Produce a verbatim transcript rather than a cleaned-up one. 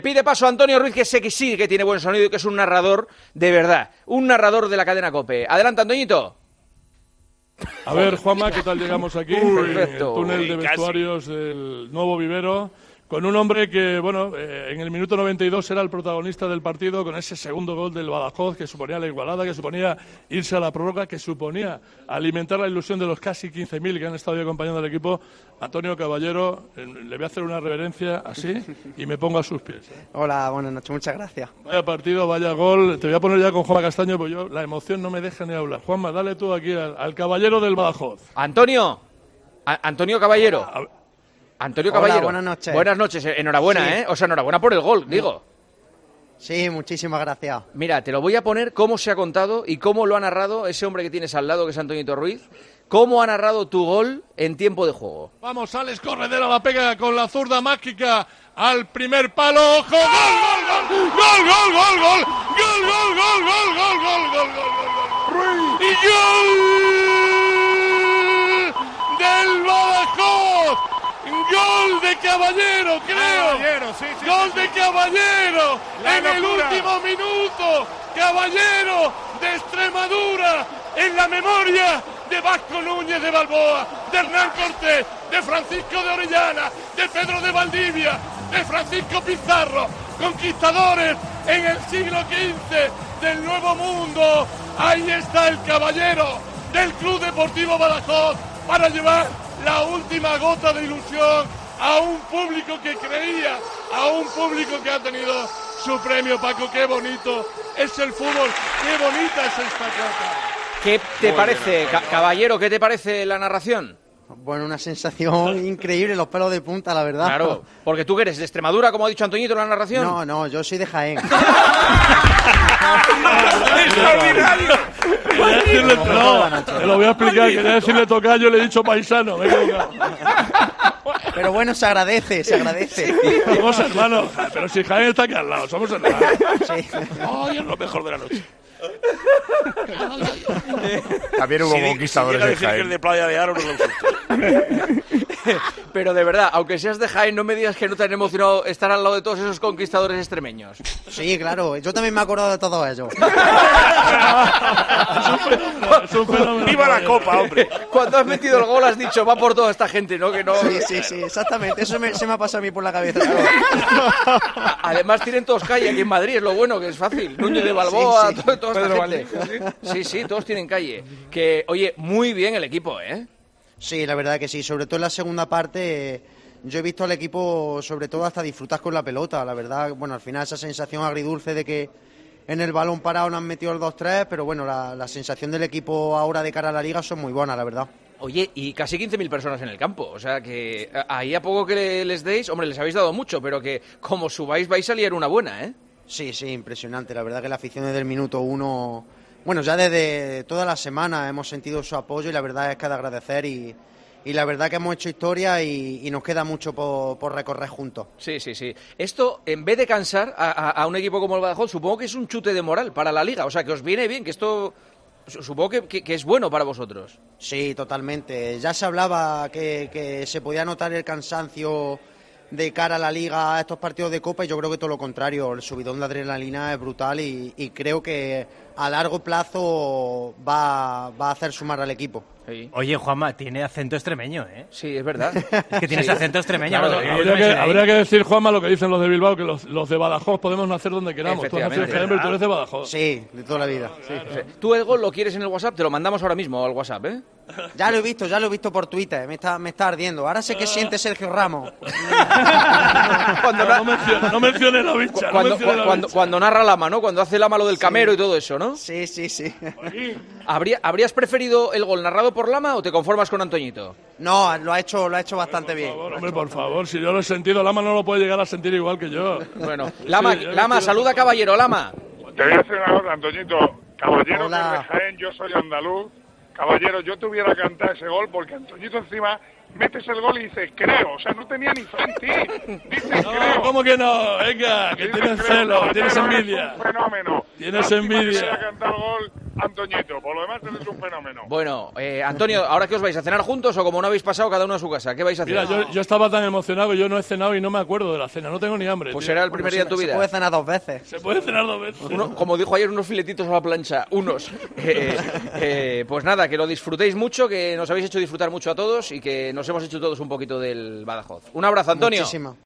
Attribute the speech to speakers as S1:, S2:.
S1: Pide paso a Antonio Ruiz, que sé que sí que tiene buen sonido y que es un narrador de verdad. Un narrador de la cadena COPE. Adelante, Antoñito.
S2: A ver, Juanma, ¿qué tal llegamos aquí?
S1: Perfecto.
S2: El túnel de
S3: Uy,
S2: vestuarios del nuevo vivero. Con un hombre que, bueno, eh, en el minuto noventa y dos era el protagonista del partido, con ese segundo gol del Badajoz, que suponía la igualada, que suponía irse a la prórroga, que suponía alimentar la ilusión de los casi quince mil que han estado ahí acompañando al equipo. Antonio Caballero, eh, le voy a hacer una reverencia así y me pongo a sus pies. ¿eh?
S4: Hola, buenas noches, muchas gracias.
S2: Vaya partido, vaya gol. Te voy a poner ya con Juanma Castaño, pues yo la emoción no me deja ni hablar. Juanma, dale tú aquí al, al Caballero del Badajoz.
S1: Antonio. A- Antonio Caballero.
S2: A-
S1: Antonio
S4: Hola,
S1: Caballero.
S4: buenas noches.
S1: Buenas noches, enhorabuena,
S4: Sí.
S1: ¿eh? O sea, enhorabuena por el gol, digo.
S4: Sí, muchísimas gracias.
S1: Mira, te lo voy a poner cómo se ha contado y cómo lo ha narrado ese hombre que tienes al lado, que es Antoñito Ruiz. ¿Cómo ha narrado tu gol en tiempo de juego?
S2: Vamos, Alex Corredera la pega con la zurda mágica al primer palo. ¡Ojo! ¡Gol, gol, gol! ¡Gol, gol, gol, gol! ¡Gol, gol, gol, gol, gol, gol, gol, gol, gol! ¡Y gol del Badajoz! ¡Gol de Caballero, creo!
S3: Caballero, sí, sí,
S2: ¡Gol
S3: sí,
S2: de
S3: sí.
S2: Caballero!
S3: La
S2: en el
S3: locura.
S2: último minuto. Caballero de Extremadura en la memoria de Vasco Núñez de Balboa, de Hernán Cortés, de Francisco de Orellana, de Pedro de Valdivia, de Francisco Pizarro, conquistadores en el siglo quince del Nuevo Mundo. Ahí está el Caballero del Club Deportivo Badajoz para llevar la última gota de ilusión a un público que creía, a un público que ha tenido su premio. Paco, qué bonito es el fútbol, qué bonita es esta cosa.
S1: ¿Qué te
S3: Muy
S1: parece,
S3: bien,
S1: Ca- Caballero, qué te parece la narración?
S4: Bueno, una sensación increíble, los pelos de punta, la verdad.
S1: Claro, porque tú que eres de Extremadura, como ha dicho Antoñito en la narración.
S4: No, no, yo soy de Jaén.
S3: ¡Extraordinario!
S2: Quería decirle, no, te lo voy a explicar, quería decirle tocayo y le he dicho paisano, me he equivocado.
S4: Pero bueno, se agradece, se agradece.
S2: Somos hermanos, pero si Jaén está aquí al lado, somos hermanos.
S4: Sí.
S2: Ay, es lo mejor de la noche.
S3: También hubo
S5: Si, di- si
S3: conquistadores
S5: llega a
S3: de
S5: decir que
S3: Jaén.
S5: es de Playa de Aro, no lo asusto.
S1: Pero de verdad, aunque seas de Jaén, no me digas que no te han emocionado estar al lado de todos esos conquistadores extremeños.
S4: Sí, claro, yo también me he acordado de todo ello.
S2: Es un fenómeno.
S5: ¡Viva la Copa, hombre!
S1: Cuando has metido el gol has dicho, va por toda esta gente, ¿no? Que no...
S4: Sí, sí, sí, exactamente. Eso me- se me ha pasado a mí por la cabeza. Claro.
S1: Además tienen todos calle aquí en Madrid, es lo bueno, que es fácil. Núñez de Balboa,
S4: Sí, sí.
S1: todo- toda esta
S3: Pedro
S1: gente. Sí, sí, todos tienen calle. Que, oye, muy bien el equipo, ¿eh?
S4: Sí, la verdad que sí. Sobre todo en la segunda parte, eh, yo he visto al equipo, sobre todo, hasta disfrutar con la pelota. La verdad, bueno, al final esa sensación agridulce de que en el balón parado nos han metido el dos tres, pero bueno, la, la sensación del equipo ahora de cara a la Liga son muy buenas, la verdad.
S1: Oye, y casi quince mil personas en el campo. O sea que a- ahí a poco que le- les deis, hombre, les habéis dado mucho, pero que como subáis vais a liar una buena, ¿eh?
S4: Sí, sí, impresionante. La verdad que la afición desde el minuto uno, bueno, ya desde toda la semana hemos sentido su apoyo y la verdad es que de agradecer y, y la verdad que hemos hecho historia y, y nos queda mucho por, por recorrer juntos.
S1: Sí, sí, sí. Esto, en vez de cansar a, a- a un equipo como el Badajoz, supongo que es un chute de moral para la Liga. O sea, que os viene bien, que esto su- supongo que, que- que es bueno para vosotros.
S4: Sí, totalmente. Ya se hablaba que, que se podía notar el cansancio de cara a la Liga, a estos partidos de Copa, y yo creo que todo lo contrario. El subidón de adrenalina es brutal y, y creo que a largo plazo va, va a hacer sumar al equipo.
S1: Sí,
S6: Oye, Juanma, tiene acento extremeño, ¿eh?
S1: sí, es verdad.
S6: Es que tienes
S1: Sí.
S6: acento extremeño.
S1: Claro,
S6: porque yo
S2: Habría
S6: me
S2: que,
S6: sé ahí.
S2: habría que decir, Juanma, lo que dicen los de Bilbao, que los, los de Badajoz podemos nacer donde queramos. Tú has nacido en
S1: Efectivamente.
S2: Jaén, pero tú eres de Badajoz.
S4: Sí, de toda la vida. Sí.
S1: Tú el gol lo quieres en el WhatsApp, te lo mandamos ahora mismo al WhatsApp, ¿eh?
S4: Ya lo he visto, ya lo he visto por Twitter, me está, me está ardiendo. Ahora sé qué siente Sergio Ramos.
S1: Cuando,
S2: No,
S1: na-
S2: no mencione, no mencione la bicha. no
S1: cuando,
S2: mencione la
S1: cuando,
S2: bicha.
S1: cuando narra Lama, ¿no? Cuando hace Lama lo del camero y todo eso, ¿no?
S4: Sí, sí, sí.
S1: ¿Habría, ¿Habrías preferido el gol narrado por Lama o te conformas con Antoñito?
S4: No, lo ha hecho, lo ha hecho bastante bien.
S2: Por favor, hombre, por favor, si yo lo he sentido, Lama no lo puede llegar a sentir igual que yo.
S1: Bueno, Lama,
S2: Sí, yo
S1: Lama,
S2: estoy-
S1: saluda Caballero, Lama.
S3: Te voy a decir una cosa, Antoñito. Caballero
S4: Hola.
S3: que es de Jaén, yo soy andaluz. Caballero, yo te hubiera cantado ese gol porque Antoñito encima metes el gol y dices creo. O sea, no tenía ni fe en ti. Dices
S2: No,
S3: creo.
S2: ¿cómo que no? Venga, que
S3: Dices,
S2: tienes
S3: creo.
S2: celo, tienes
S3: Caballero, eres
S2: envidia.
S3: un fenómeno.
S2: Tienes
S3: Lástima que
S2: envidia.
S3: te haya cantado el gol Antoñito. Por lo demás, eres un fenómeno.
S1: Bueno, eh, Antonio, ¿ahora qué os vais a cenar juntos o como no habéis pasado cada uno a su casa? ¿Qué vais a hacer?
S2: Mira, yo, yo estaba tan emocionado que yo no he cenado y no me acuerdo de la cena. No tengo ni hambre.
S1: Pues
S2: tío.
S1: será el primer día en tu
S4: Se
S1: vida.
S4: puede cenar dos veces.
S2: Se puede cenar dos veces.
S1: Uno, como dijo ayer, unos filetitos a la plancha, unos. Eh, eh, pues nada, que lo disfrutéis mucho, que nos habéis hecho disfrutar mucho a todos y que nos hemos hecho todos un poquito del Badajoz. Un abrazo, Antonio.
S4: Muchísimo.